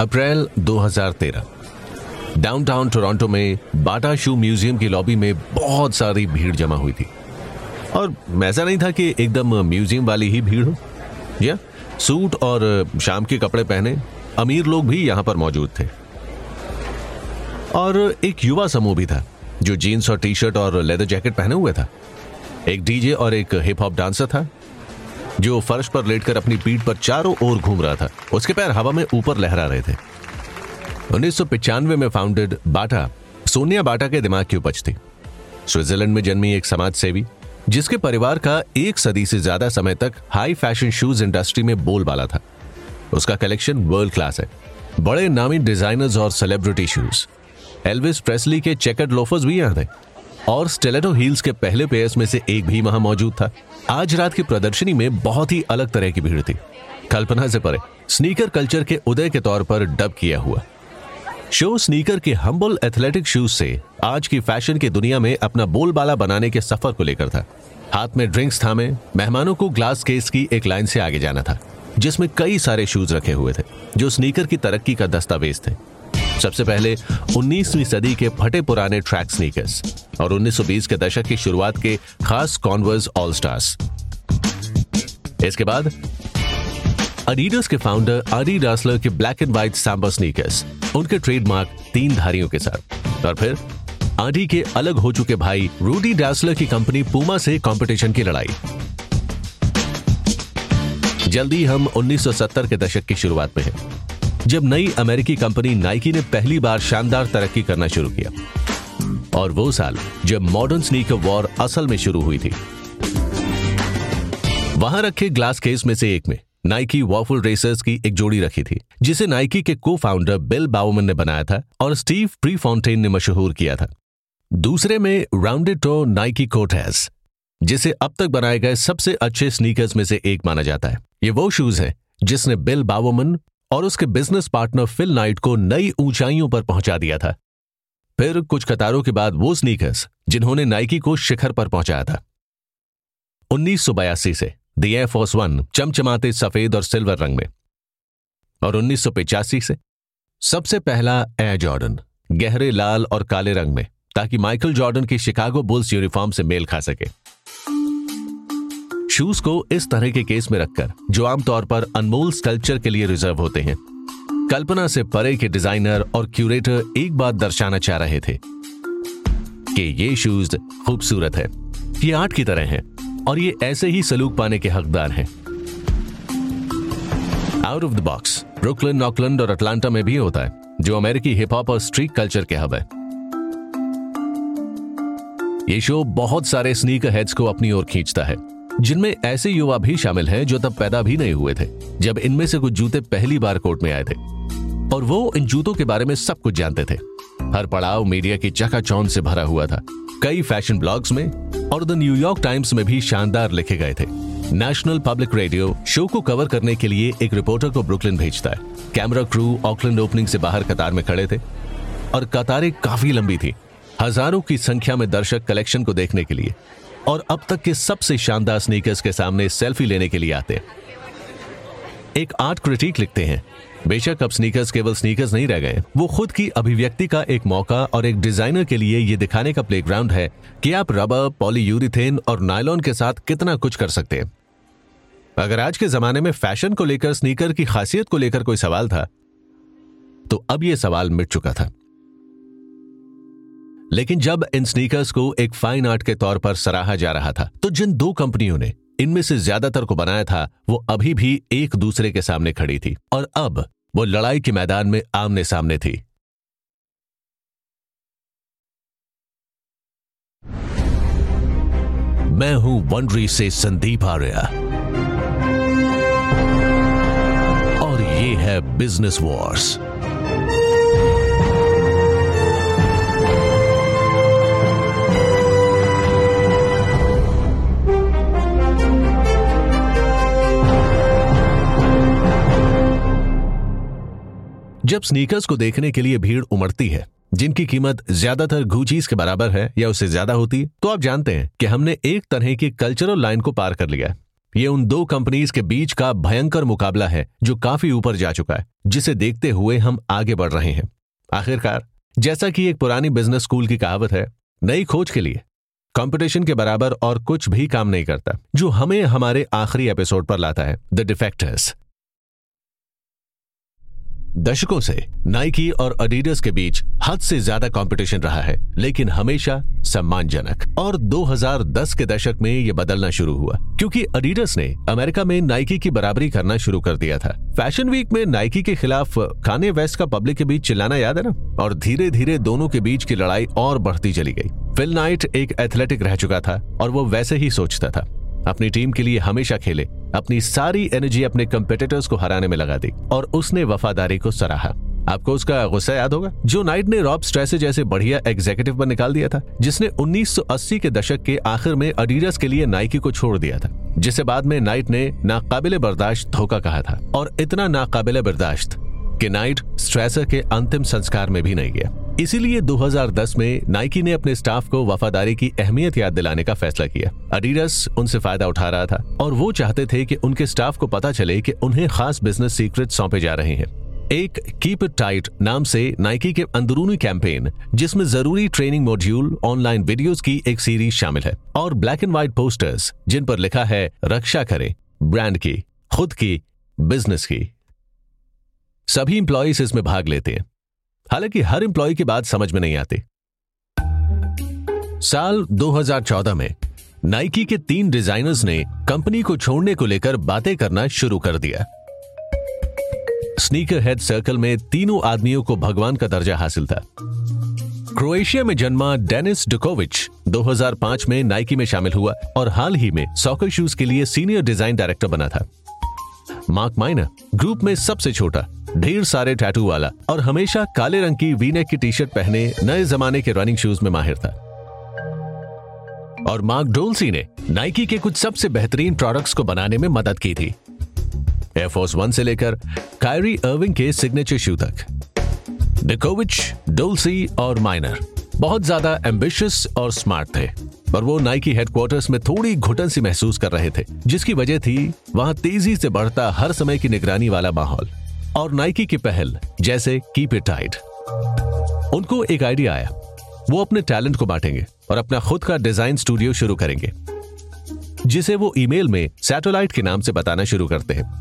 अप्रैल 2013। Downtown Toronto में बाटा शू museum की lobby में बहुत सारी भीड़ जमा हुई थी। और ऐसा नहीं था कि एकदम म्यूजियम वाली ही भीड़ हो, या सूट और शाम के कपड़े पहने अमीर लोग भी यहां पर मौजूद थे। और एक युवा समूह भी था जो जीन्स और टी शर्ट और लेदर जैकेट पहने हुए था। एक डीजे और एक हिप हॉप डांसर था जो फर्श पर लेटकर अपनी पीठ पर चारों ओर घूम रहा था। उसके पैर हवा में ऊपर लहरा रहे थे। 1995 में फाउंडेड बाटा सोनिया बाटा के दिमाग की उपज थी। स्विट्जरलैंड में जन्मी एक समाज सेवी जिसके परिवार का एक सदी से ज्यादा समय तक हाई फैशन शूज इंडस्ट्री में बोलबाला था। उसका कलेक्शन वर्ल्ड क्लास है। बड़े नामी डिजाइनर्स और सेलिब्रिटी शूज, एल्विस प्रेस्ली के चेकर्ड लोफर्स भी यहां थे और स्टिलेटो हील्स के पहले पेयर्स में से एक भी वहां मौजूद था। आज रात की प्रदर्शनी में बहुत ही अलग तरह की भीड़ थी, कल्पना से परे, स्नीकर कल्चर के उदय के तौर पर डब किया हुआ। शो स्नीकर के हम्बल एथलेटिक शूज से आज की फैशन की दुनिया में अपना बोलबाला बनाने के सफर को लेकर था। हाथ में ड्रिंक्स थामे मेहमानों को ग्लास केस की एक लाइन से आगे जाना था जिसमें कई सारे शूज रखे हुए थे जो स्नीकर की तरक्की का दस्तावेज थे। सबसे पहले 19वीं सदी के फटे पुराने ट्रैक स्नीकर्स और 1920 के दशक की शुरुआत के खास कॉन्वर्स ऑल स्टार्स। इसके बाद एडिडास के फाउंडर आडी डासलर के black and white Samba sneakers, उनके ट्रेडमार्क 3 धारियों के साथ। और फिर आडी के अलग हो चुके भाई रूडी डासलर की कंपनी पूमा से कंपटीशन की लड़ाई। जल्दी हम 1970 के दशक की शुरुआत में हैं, जब नई अमेरिकी कंपनी नाइकी ने पहली बार शानदार तरक्की करना शुरू किया। और वो साल जब मॉडर्न स्नीकर वॉर असल में शुरू हुई थी। वहां रखे ग्लास केस में से एक में नाइकी वॉफल रेसर्स की एक जोड़ी रखी थी जिसे नाइकी के को फाउंडर बिल बाउमन ने बनाया था और स्टीव प्रीफॉन्टेन ने मशहूर किया था। दूसरे में राउंडेड टो नाइकी कोर्टेज, जिसे अब तक बनाए गए सबसे अच्छे स्नीकर्स में से एक माना जाता है। ये वो शूज है जिसने बिल बाउमन और उसके बिजनेस पार्टनर फिल नाइट को नई ऊंचाइयों पर पहुंचा दिया था। फिर कुछ कतारों के बाद वो स्नीकर्स जिन्होंने नाइकी को शिखर पर पहुंचाया था। 1982 से द एयर फोर्स 1 चमचमाते सफेद और सिल्वर रंग में, और 1985 से सबसे पहला एयर जॉर्डन गहरे लाल और काले रंग में, ताकि माइकल जॉर्डन की शिकागो बुल्स यूनिफॉर्म से मेल खा सके। शूज को इस तरह के केस में रखकर जो आमतौर पर अनमोल स्कल्पचर के लिए रिजर्व होते हैं, कल्पना से परे के डिजाइनर और क्यूरेटर एक बात दर्शाना चाह रहे थे कि ये शूज खूबसूरत है, ये आर्ट की तरह है और ये ऐसे ही सलूक पाने के हकदार हैं। Out of the box Brooklyn, Oakland और अटलांटा में भी होता है, जो अमेरिकी हिप हॉप और स्ट्रीट कल्चर के हब है। ये शो बहुत सारे स्नीकर हेड्स को अपनी ओर खींचता है, जिनमें ऐसे युवा भी शामिल हैं जो तब पैदा भी नहीं हुए थे जब इनमें से कुछ जूते पहली बार कोर्ट में आए थे, और वो इन जूतों के बारे में सब कुछ जानते थे। हर पड़ाव मीडिया की चकाचौंध से भरा हुआ था। कई फैशन ब्लॉग्स में और द न्यूयॉर्क टाइम्स में भी शानदार लिखे गए थे। नेशनल पब्लिक रेडियो शो को कवर करने के लिए एक रिपोर्टर को ब्रुकलिन भेजता है। कैमरा क्रू ऑकलैंड ओपनिंग से बाहर कतार में खड़े थे और कतारें काफी लंबी थी। हजारों की संख्या में दर्शक कलेक्शन को देखने के लिए और अब तक के सबसे शानदार स्नीकर्स के सामने सेल्फी लेने के लिए आते। एक आर्ट क्रिटिक लिखते हैं, बेशक अब स्नीकर्स केवल स्नीकर्स नहीं रह गए, वो खुद की अभिव्यक्ति का एक मौका और एक डिजाइनर के लिए ये दिखाने का प्लेग्राउंड है कि आप रबर, पॉलीयूरिथेन और नायलॉन के साथ कितना कुछ कर सकते हैं। अगर आज के जमाने में फैशन को लेकर स्नीकर की खासियत को लेकर कोई सवाल था, तो अब यह सवाल मिट चुका था। लेकिन जब इन स्नीकर्स को एक फाइन आर्ट के तौर पर सराहा जा रहा था, तो जिन 2 कंपनियों ने इनमें से ज्यादातर को बनाया था, वो अभी भी एक दूसरे के सामने खड़ी थी और अब वो लड़ाई के मैदान में आमने सामने थी। मैं हूं वनरी से संदीप आर्या और ये है बिजनेस वॉर्स। जब स्नीकर्स को देखने के लिए भीड़ उमड़ती है, जिनकी कीमत ज्यादातर गुचीज के बराबर है या उससे ज्यादा होती, तो आप जानते हैं कि हमने एक तरह की कल्चरल लाइन को पार कर लिया है। ये उन दो कंपनीज के बीच का भयंकर मुकाबला है जो काफी ऊपर जा चुका है, जिसे देखते हुए हम आगे बढ़ रहे हैं। आखिरकार, जैसा कि एक पुरानी बिजनेस स्कूल की कहावत है, नई खोज के लिए कंपटीशन के बराबर और कुछ भी काम नहीं करता, जो हमें हमारे आखिरी एपिसोड पर लाता है, द डिफेक्टर्स। दशकों से नाइकी और एडिडास के बीच हद से ज्यादा कंपटीशन रहा है, लेकिन हमेशा सम्मानजनक। और 2010 के दशक में यह बदलना शुरू हुआ, क्योंकि एडिडास ने अमेरिका में नाइकी की बराबरी करना शुरू कर दिया था। फैशन वीक में नाइकी के खिलाफ कान्ये वेस्ट का पब्लिक के बीच चिल्लाना याद है ना? और धीरे धीरे दोनों के बीच की लड़ाई और बढ़ती चली गई। फिल नाइट एक एथलेटिक रह चुका था और वो वैसे ही सोचता था। अपनी टीम के लिए हमेशा खेले, अपनी सारी एनर्जी अपने कंपेटिटर्स को हराने में लगा दी और उसने वफादारी को सराहा। आपको उसका गुस्सा याद होगा जो नाइट ने रॉब स्ट्रेसे जैसे बढ़िया एग्जीक्यूटिव पर निकाल दिया था, जिसने 1980 के दशक के आखिर में एडिडास के लिए नाइकी को छोड़ दिया था, जिसे बाद में नाइट ने नाकाबिले बर्दाश्त धोखा कहा था। और इतना नाकाबिले बर्दाश्त कि नाइट स्ट्रेसर के अंतिम संस्कार में भी नहीं गया। इसीलिए 2010 में नाइकी ने अपने स्टाफ को वफादारी की अहमियत याद दिलाने का फैसला किया। एडिडास उनसे फायदा उठा रहा था और वो चाहते थे कि उनके स्टाफ को पता चले कि उन्हें खास बिजनेस सीक्रेट सौंपे जा रहे हैं। एक कीप इट टाइट नाम से नाइकी के अंदरूनी कैंपेन, जिसमें जरूरी ट्रेनिंग मॉड्यूल, ऑनलाइन वीडियोस की एक सीरीज शामिल है और ब्लैक एंड व्हाइट पोस्टर्स जिन पर लिखा है रक्षा करें ब्रांड की, खुद की, बिजनेस की। सभी इंप्लॉइज इसमें भाग लेते हैं, हालांकि हर इंप्लॉय की बात समझ में नहीं आती। साल 2014 में नाइकी के 3 डिजाइनर्स ने कंपनी को छोड़ने को लेकर बातें करना शुरू कर दिया। स्नीकर हेड सर्कल में तीनों आदमियों को भगवान का दर्जा हासिल था। क्रोएशिया में जन्मा डेनिस डुकोविच 2005 में नाइकी में शामिल हुआ और हाल ही में सॉकर शूज के लिए सीनियर डिजाइन डायरेक्टर बना था। मार्क माइनर ग्रुप में सबसे छोटा, ढेर सारे टैटू वाला और हमेशा काले रंग की वी नेक की टी शर्ट पहने नए जमाने के रनिंग शूज में माहिर था। और मार्क डोल्सी ने नाइकी के कुछ सबसे बेहतरीन प्रोडक्ट्स को बनाने में मदद की थी, एयरफोर्स 1 से लेकर कायरी अर्विंग के सिग्नेचर शू तक। डिकोविच, डोल्सी और माइनर बहुत ज्यादा एम्बिशियस और स्मार्ट थे, पर वो नाइकी हेडक्वार्टर्स में थोड़ी घुटन सी महसूस कर रहे थे, जिसकी वजह थी वहां तेजी से बढ़ता हर समय की निगरानी वाला माहौल और नाइकी की पहल जैसे कीप इट टाइट। उनको एक आइडिया आया, वो अपने टैलेंट को बांटेंगे और अपना खुद का डिजाइन स्टूडियो शुरू करेंगे, जिसे वो ईमेल में सैटेलाइट के नाम से बताना शुरू करते हैं।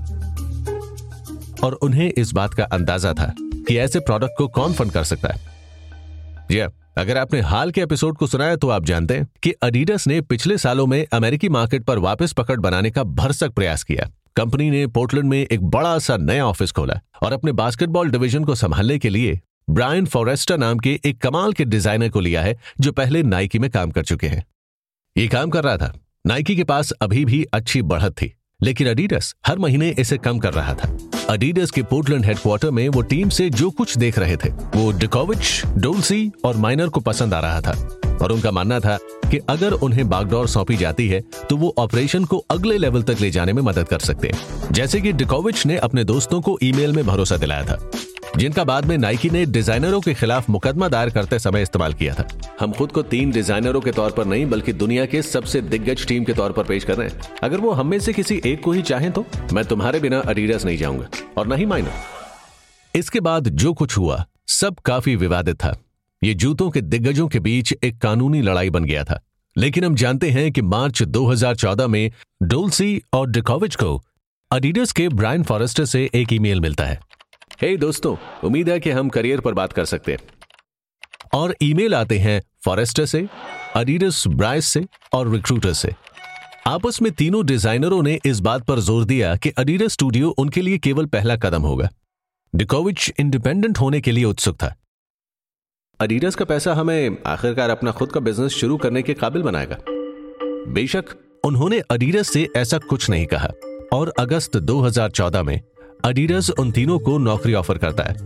और उन्हें इस बात का अंदाजा था कि ऐसे प्रोडक्ट को कौन फंड कर सकता है। अगर आपने हाल के एपिसोड को सुना है तो आप जानते हैं कि एडिडास ने पिछले सालों में अमेरिकी मार्केट पर वापस पकड़ बनाने का भरसक प्रयास किया। कंपनी ने पोर्टलैंड में एक बड़ा सा नया ऑफिस खोला और अपने बास्केटबॉल डिवीजन को संभालने के लिए ब्रायन फॉरेस्टर नाम के एक कमाल के डिजाइनर को लिया है, जो पहले नाइकी में काम कर चुके हैं। ये काम कर रहा था। नाइकी के पास अभी भी अच्छी बढ़त थी, लेकिन एडिडास हर महीने इसे कम कर रहा था। एडिडास के पोर्टलैंड हेडक्वार्टर में वो टीम से जो कुछ देख रहे थे वो डिकोविच, डोल्सी और माइनर को पसंद आ रहा था और उनका मानना था कि अगर उन्हें बागडोर सौंपी जाती है तो वो ऑपरेशन को अगले लेवल तक ले जाने में मदद कर सकते हैं, जैसे कि डिकोविच ने अपने दोस्तों को ईमेल में भरोसा दिलाया था, जिनका बाद में नाइकी ने डिजाइनरों के खिलाफ मुकदमा दायर करते समय इस्तेमाल किया था। हम खुद को 3 डिजाइनरों के तौर पर नहीं बल्कि दुनिया के सबसे दिग्गज टीम के तौर पर पेश कर रहे हैं। अगर वो हम में से किसी एक को ही चाहें तो मैं तुम्हारे बिना एडिडास नहीं जाऊंगा और नहीं माइनर। इसके बाद जो कुछ हुआ सब काफी विवादित था। ये जूतों के दिग्गजों के बीच एक कानूनी लड़ाई बन गया था। लेकिन हम जानते हैं कि मार्च 2014 में डोल्सी और डिकोविच को एडिडास के ब्रायन फॉरेस्टर से एक ईमेल मिलता है। हे दोस्तों, उम्मीद है कि हम करियर पर बात कर सकते हैं। और ईमेल आते हैं फॉरेस्टर से, एडिडास ब्राइस से और रिक्रूटर से। आपस में तीनों डिजाइनरों ने इस बात पर जोर दिया कि एडिडास स्टूडियो उनके लिए केवल पहला कदम होगा। डिकोविच इंडिपेंडेंट होने के लिए उत्सुक था। एडिडास का पैसा हमें आखिरकार अपना खुद का बिजनेस शुरू करने के काबिल बनाएगा। बेशक उन्होंने एडिडास से ऐसा कुछ नहीं कहा और अगस्त 2014 में एडिडास उन तीनों को नौकरी ऑफर करता है।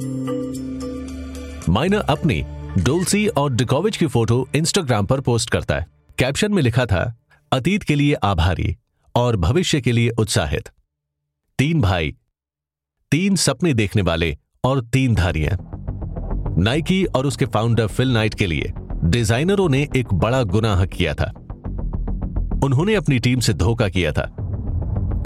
माइनर अपनी, डोल्सी और डिकोविच की फोटो इंस्टाग्राम पर पोस्ट करता है। कैप्शन में लिखा था, अतीत के लिए आभारी और भविष्य के लिए उत्साहित। 3 भाई, 3 सपने देखने वाले और 3 धारियां। नाइकी और उसके फाउंडर फिल नाइट के लिए डिजाइनरों ने एक बड़ा गुनाह किया था। उन्होंने अपनी टीम से धोखा किया था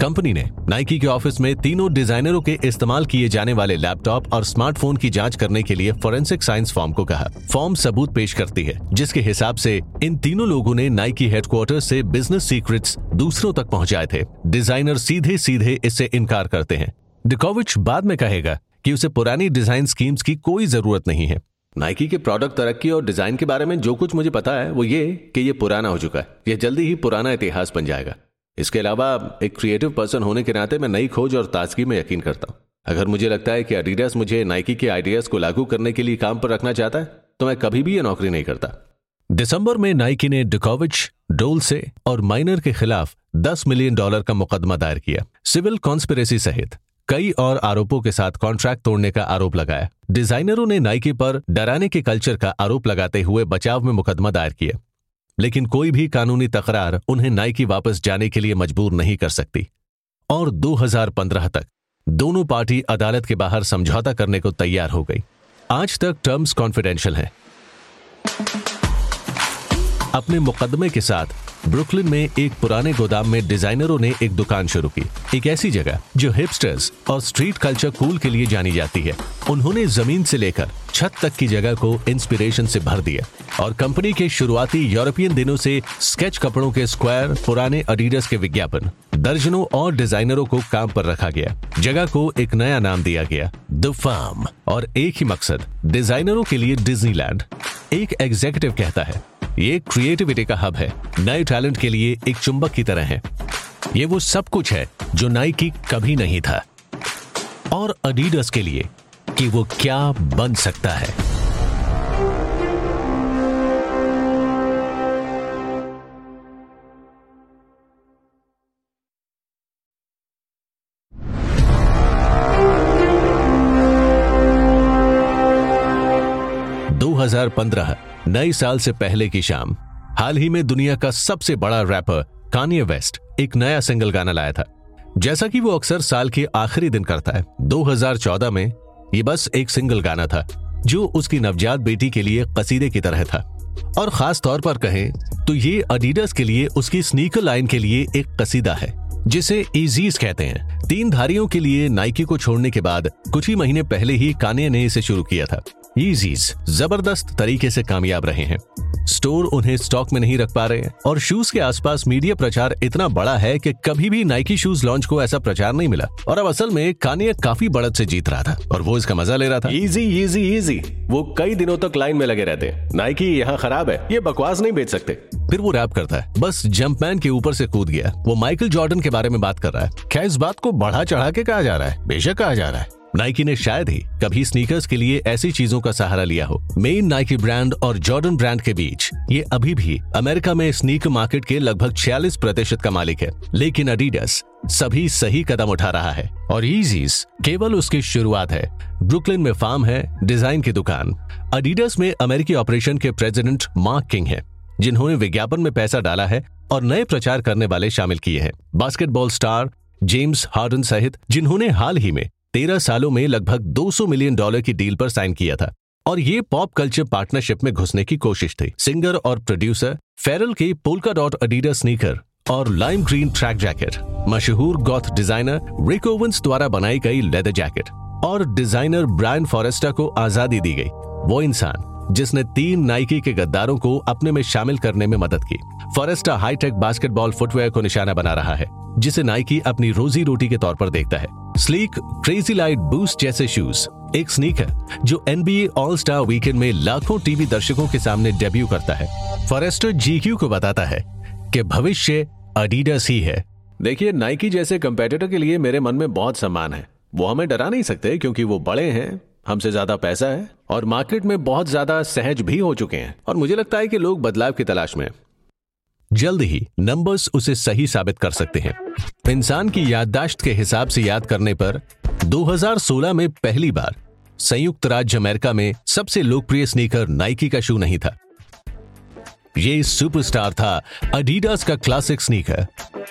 कंपनी ने नाइकी के ऑफिस में तीनों डिजाइनरों के इस्तेमाल किए जाने वाले लैपटॉप और स्मार्टफोन की जांच करने के लिए फोरेंसिक साइंस फॉर्म को कहा। फॉर्म सबूत पेश करती है जिसके हिसाब से इन तीनों लोगों ने नाइकी हेडक्वार्टर से बिजनेस सीक्रेट्स दूसरों तक पहुंचाए थे। डिजाइनर सीधे सीधे इससे इनकार करते हैं। डिकोविच बाद में कहेगा कि उसे पुरानी डिजाइन स्कीम्स की कोई जरूरत नहीं है। नाइकी के प्रोडक्ट तरक्की और डिजाइन के बारे में जो कुछ मुझे पता है वो ये कि ये पुराना हो चुका है, यह जल्दी ही पुराना इतिहास बन जाएगा। इसके अलावा एक क्रिएटिव पर्सन होने के नाते मैं नई खोज और ताजगी में यकीन करता हूं। अगर मुझे लगता है कि एडिडास मुझे नाइकी के आइडियाज को लागू करने के लिए काम पर रखना चाहता है तो मैं कभी भी यह नौकरी नहीं करता। दिसंबर में नाइकी ने डिकोविच, डोल्से और माइनर के खिलाफ $10 मिलियन का मुकदमा दायर किया। सिविल कॉन्स्पिरेसी सहित कई और आरोपों के साथ कॉन्ट्रैक्ट तोड़ने का आरोप लगाया। डिजाइनरों ने नाइकी पर डराने के कल्चर का आरोप लगाते हुए बचाव में मुकदमा दायर किया, लेकिन कोई भी कानूनी तकरार उन्हें नाइकी वापस जाने के लिए मजबूर नहीं कर सकती। और 2015 तक दोनों पार्टी अदालत के बाहर समझौता करने को तैयार हो गई। आज तक टर्म्स कॉन्फिडेंशियल हैं। अपने मुकदमे के साथ ब्रुकलिन में एक पुराने गोदाम में डिजाइनरों ने एक दुकान शुरू की, एक ऐसी जगह जो हिपस्टर्स और स्ट्रीट कल्चर कूल के लिए जानी जाती है। उन्होंने जमीन से लेकर छत तक की जगह को इंस्पिरेशन से भर दिया और कंपनी के शुरुआती यूरोपियन दिनों से स्केच कपड़ों के स्क्वायर, पुराने एडिडास के विज्ञापन, दर्जनों और डिजाइनरों को काम पर रखा गया। जगह को एक नया नाम दिया गया, द फार्म, और एक ही मकसद, डिजाइनरों के लिए डिज्नीलैंड। एक एग्जीक्यूटिव कहता है ये क्रिएटिविटी का हब है, नए टैलेंट के लिए एक चुंबक की तरह है। ये वो सब कुछ है जो नाइकी कभी नहीं था, और एडिडास के लिए कि वो क्या बन सकता है। नए साल से पहले की शाम, हाल ही में दुनिया का सबसे बड़ा रैपर कान्ये वेस्ट एक नया सिंगल गाना लाया था। जैसा कि वो अक्सर साल के आखिरी दिन करता है, 2014 में ये बस एक सिंगल गाना था जो उसकी नवजात बेटी के लिए कसीदे की तरह था। और खास तौर पर कहें तो ये एडिडास के लिए उसकी स्नीकर लाइन के लिए एक कसीदा है जिसे ईजीज कहते हैं। 3 धारियों के लिए नाइकी को छोड़ने के बाद कुछ ही महीने पहले ही कान्ये ने इसे शुरू किया था। ईजीज जबरदस्त तरीके से कामयाब रहे हैं। स्टोर उन्हें स्टॉक में नहीं रख पा रहे हैं और शूज के आसपास मीडिया प्रचार इतना बड़ा है कि कभी भी नाइकी शूज लॉन्च को ऐसा प्रचार नहीं मिला। और अब असल में कान्ये काफी बढ़त से जीत रहा था और वो इसका मजा ले रहा था। इजी इजी इजी, वो कई दिनों तक लाइन में लगे रहते हैं। नाइकी यहाँ खराब है, ये बकवास नहीं बेच सकते। फिर वो रैप करता है, बस जंपमैन के ऊपर से कूद गया। वो माइकल जॉर्डन के बारे में बात कर रहा है। क्या इस बात को बढ़ा चढ़ा के कहा जा रहा है? बेशक कहा जा रहा है। नाइकी ने शायद ही कभी स्नीकर्स के लिए ऐसी चीजों का सहारा लिया हो। मेन नाइकी ब्रांड और जॉर्डन ब्रांड के बीच ये अभी भी अमेरिका में स्नीकर मार्केट के लगभग 46% का मालिक है, लेकिन एडिडास सभी सही कदम उठा रहा है और ईजीज केवल उसकी शुरुआत है। ब्रुकलिन में फार्म है, डिजाइन की दुकान। एडिडास में अमेरिकी ऑपरेशन के प्रेसिडेंट मार्क किंग है, जिन्होंने विज्ञापन में पैसा डाला है और नए प्रचार करने वाले शामिल किए हैं। बास्केटबॉल स्टार जेम्स हार्डन सहित, जिन्होंने हाल ही में 13 सालों में लगभग $200 मिलियन की डील पर साइन किया था और ये पॉप कल्चर पार्टनरशिप में घुसने की कोशिश थी। सिंगर और प्रोड्यूसर फेरल के पोल्का डॉट एडिडास स्नीकर और लाइम ग्रीन ट्रैक जैकेट, मशहूर गॉथ डिजाइनर रिक ओवेंस द्वारा बनाई गई लेदर जैकेट और डिजाइनर ब्रायन फॉरेस्टा को आजादी दी गई। वो इंसान जिसने 3 नाइकी के गद्दारों को अपने में शामिल करने में मदद की। फॉरेस्टा हाईटेक बास्केटबॉल फुटवेयर को निशाना बना रहा है, जिसे नाइकी अपनी रोजी रोटी के तौर पर देखता है। स्लीक क्रेजी लाइट बूस्ट जैसे शूज, एक स्नीकर जो NBA ऑल स्टार वीकेंड में लाखों टीवी दर्शकों के सामने डेब्यू करता है। फॉरेस्टर GQ को बताता है कि भविष्य एडिडास ही है। देखिए, नाइकी जैसे कंपेटिटर के लिए मेरे मन में बहुत सम्मान है। वो हमें डरा नहीं सकते क्योंकि वो बड़े हैं, हमसे ज्यादा पैसा है और मार्केट में बहुत ज्यादा सहज भी हो चुके हैं। और मुझे लगता है कि लोग बदलाव की तलाश में। जल्द ही नंबर्स उसे सही साबित कर सकते हैं। इंसान की याददाश्त के हिसाब से याद करने पर 2016 में पहली बार संयुक्त राज्य अमेरिका में सबसे लोकप्रिय स्नीकर नाइकी का शू नहीं था। ये सुपरस्टार था एडिडास का क्लासिक स्नीकर।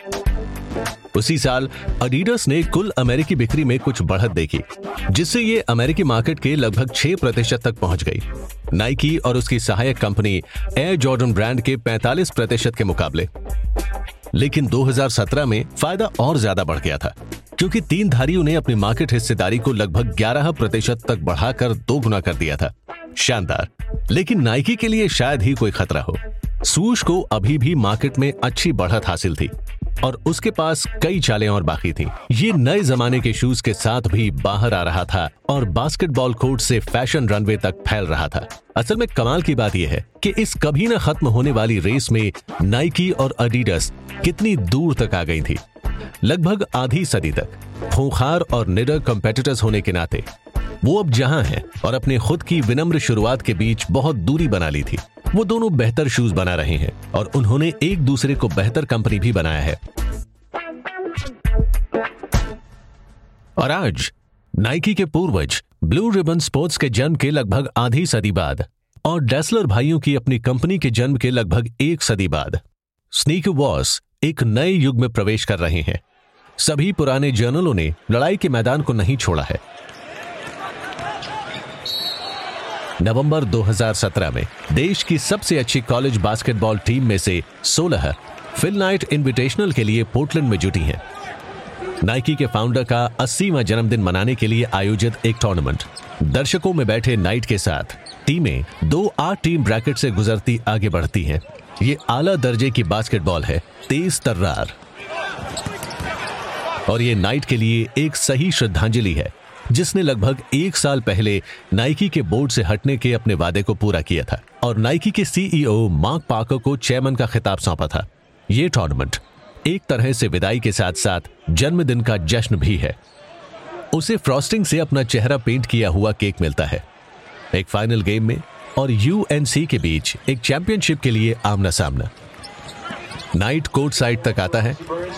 उसी साल एडिडास ने कुल अमेरिकी बिक्री में कुछ बढ़त देखी, जिससे ये अमेरिकी मार्केट के लगभग 6% तक पहुंच गई। नाइकी और उसकी सहायक कंपनी एयर जॉर्डन ब्रांड के 45% के मुकाबले। लेकिन 2017 में फायदा और ज्यादा बढ़ गया था, क्योंकि तीन धारियों ने अपनी मार्केट हिस्सेदारी को लगभग 11% तक बढ़ाकर 2 गुना कर दिया था। शानदार। लेकिन नाइकी के लिए शायद ही कोई खतरा हो। स्वूश को अभी भी मार्केट में अच्छी बढ़त हासिल थी और उसके पास कई चालें और बाकी थीं। ये नए जमाने के शूज के साथ भी बाहर आ रहा था और बास्केटबॉल कोर्ट से फैशन रनवे तक फैल रहा था। असल में कमाल की बात यह है कि इस कभी न खत्म होने वाली रेस में नाइकी और एडिडास कितनी दूर तक आ गई थी। लगभग आधी सदी तक खूंखार और निडर कंपेटिटर्स होने के नाते वो अब जहां हैं और अपने खुद की विनम्र शुरुआत के बीच बहुत दूरी बना ली थी। वो दोनों बेहतर शूज बना रहे हैं और उन्होंने एक दूसरे को बेहतर कंपनी भी बनाया है। और आज नाइकी के पूर्वज ब्लू रिबन स्पोर्ट्स के जन्म के लगभग आधी सदी बाद और डैसलर भाइयों की अपनी कंपनी के जन्म के लगभग 1 सदी बाद स्नीकर वॉर्स एक नए युग में प्रवेश कर रहे हैं। सभी पुराने जर्नलों ने लड़ाई के मैदान को नहीं छोड़ा है। नवंबर 2017 में देश की सबसे अच्छी कॉलेज बास्केटबॉल टीम में से 16 फिल नाइट इनविटेशनल के लिए पोर्टलैंड में जुटी हैं। नाइकी के फाउंडर का 80वां जन्मदिन मनाने के लिए आयोजित एक टूर्नामेंट। दर्शकों में बैठे नाइट के साथ टीमें 2 8 टीम ब्रैकेट से गुजरती आगे बढ़ती हैं। ये आला दर्जे की बास्केटबॉल है, तेज तर्रार। और ये नाइट के लिए एक सही श्रद्धांजलि है, जिसने लगभग 1 साल पहले नाइकी के बोर्ड से हटने के अपने वादे को पूरा किया था और नाइकी के सीईओ मार्क पार्कर को चेयरमैन का खिताब सौंपा था। ये टूर्नामेंट एक तरह से विदाई के साथ साथ जन्मदिन का जश्न भी है। उसे फ्रॉस्टिंग से अपना चेहरा पेंट किया हुआ केक मिलता है। एक फाइनल गेम में और यूएनसी के बीच एक चैंपियनशिप के लिए आमना सामना। नाइट कोर्ट साइड तक आता है।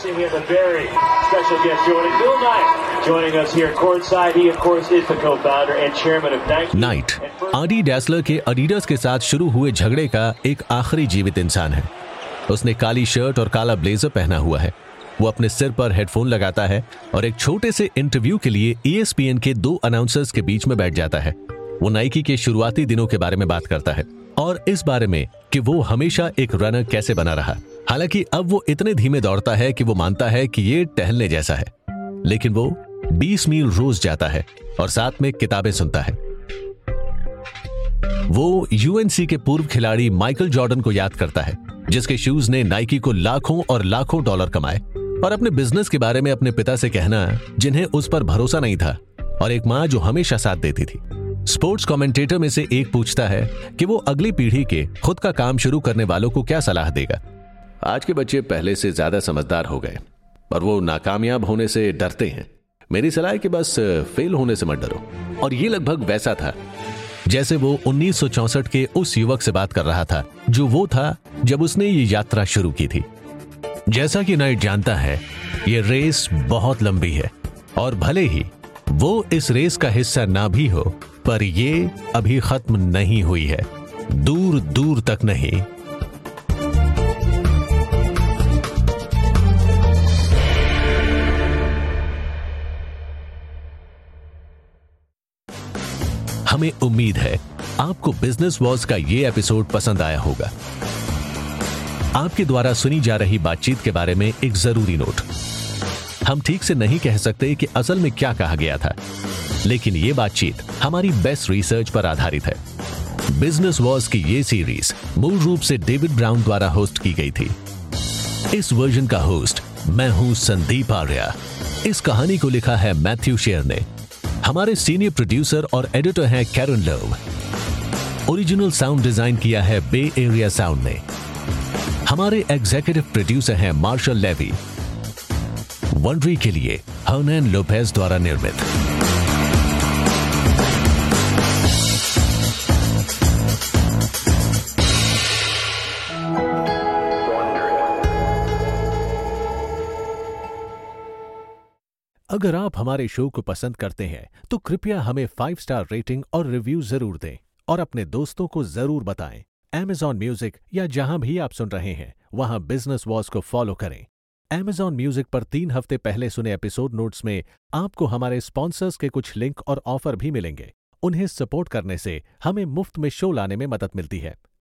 नाइट आडी डैसलर के एडिडास के साथ शुरू हुए झगड़े का एक आखिरी जीवित इंसान है। उसने काली शर्ट और काला ब्लेजर पहना हुआ है। वो अपने सिर पर हेडफोन लगाता है और एक छोटे से इंटरव्यू के लिए ESPN के 2 अनाउंसर्स के बीच में बैठ जाता है। वो नाइकी के शुरुआती दिनों के बारे में बात करता है और इस बारे में कि वो हमेशा एक रनर कैसे बना रहा। हालांकि अब वो इतने धीमे दौड़ता है कि वो मानता है कि ये टहलने जैसा है, लेकिन वो 20 मील रोज जाता है और साथ में किताबें सुनता है। वो यूएनसी के पूर्व खिलाड़ी माइकल जॉर्डन को याद करता है, जिसके शूज ने नाइकी को लाखों और लाखों डॉलर कमाए। और अपने बिजनेस के बारे में अपने पिता से कहना, जिन्हें उस पर भरोसा नहीं था, और एक मां जो हमेशा साथ देती थी। स्पोर्ट्स कमेंटेटर में से एक पूछता है कि वो अगली पीढ़ी के खुद का काम शुरू करने वालों को क्या सलाह देगा। आज के बच्चे पहले से ज्यादा समझदार हो गए और वो नाकामयाब होने से डरते हैं। मेरी सलाह है कि बस फेल होने से मत डरो। और ये लगभग वैसा था जैसे वो 1964 के उस युवक से बात कर रहा था जो वो था जब उसने ये यात्रा शुरू की थी। जैसा कि नाइट जानता है, ये रेस बहुत लंबी है और भले ही वो इस रेस का हिस्सा ना भी हो, पर ये अभी खत्म नहीं हुई है, दूर दूर तक नहीं। हमें उम्मीद है आपको बिजनेस वॉर्स का ये एपिसोड पसंद आया होगा। आपके द्वारा सुनी जा रही बातचीत के बारे में एक जरूरी नोट। हम ठीक से नहीं कह सकते कि असल में क्या कहा गया था, लेकिन ये बातचीत हमारी बेस्ट रिसर्च पर आधारित है। बिजनेस वॉर्स की ये सीरीज मूल रूप से डेविड ब्राउन द्वारा होस्ट की गई थी। इस वर्जन का होस्ट मैं हूं संदीप आर्या। इस कहानी को लिखा है मैथ्यू शेयर ने। हमारे सीनियर प्रोड्यूसर और एडिटर हैं Karen Love. Original sound design किया है बे एरिया साउंड ने। हमारे एग्जीक्यूटिव प्रोड्यूसर हैं मार्शल लेवी। वंडरी के लिए हर्नैन लोपेज द्वारा निर्मित। अगर आप हमारे शो को पसंद करते हैं तो कृपया हमें 5 स्टार रेटिंग और रिव्यू जरूर दें और अपने दोस्तों को जरूर बताएं। Amazon म्यूजिक या जहां भी आप सुन रहे हैं वहां बिजनेस वॉर्स को फॉलो करें। Amazon म्यूजिक पर 3 हफ्ते पहले सुने एपिसोड नोट्स में आपको हमारे स्पॉन्सर्स के कुछ लिंक और ऑफर भी मिलेंगे। उन्हें सपोर्ट करने से हमें मुफ्त में शो लाने में मदद मिलती है।